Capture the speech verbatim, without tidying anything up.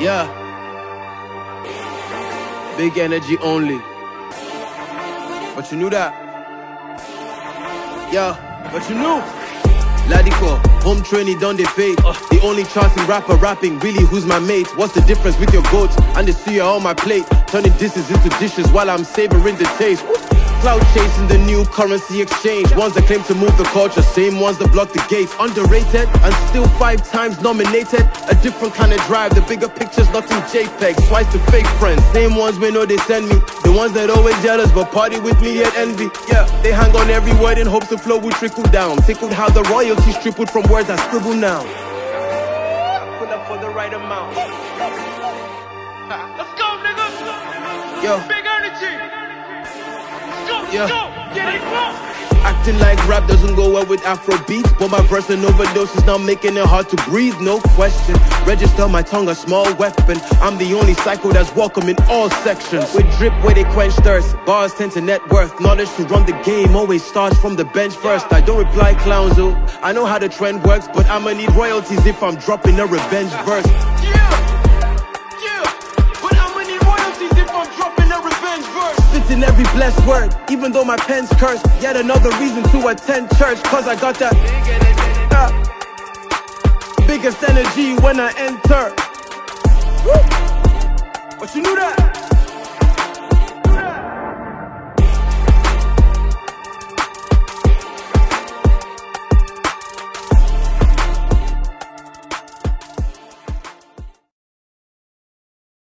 Yeah. Big energy only. But you knew that. Yeah, but you knew. Ladiko, home training done they fade. uh, The only chanting rapper rapping, really who's my mate? What's the difference with your goats and the suya on my plate? Turning dishes into dishes while I'm savoring the taste. Woo. Cloud chasing the new currency exchange. Ones that claim to move the culture, same ones that block the gates. Underrated and still five times nominated. A different kind of drive, the bigger picture's not in JPEG. Twice the fake friends, same ones we know they send me. The ones that always jealous but party with me yet envy. Yeah, they hang on every word in hopes the flow will trickle down. Tickled how the royalties tripled from words I scribble now. Pull up for the right amount. Let's go, nigga. Yo. Big energy. Yeah. Get it up. Acting like rap doesn't go well with Afro beats, but my verse and overdose is now making it hard to breathe, no question. Register my tongue a small weapon. I'm the only psycho that's welcome in all sections. With drip where they quench thirst, bars tend to net worth. Knowledge to run the game always starts from the bench first. I don't reply clowns though, I know how the trend works, but I'ma need royalties if I'm dropping a revenge verse. In every blessed word, even though my pen's cursed. Yet another reason to attend church, cause I got that uh, biggest energy when I enter. Woo. But you knew that.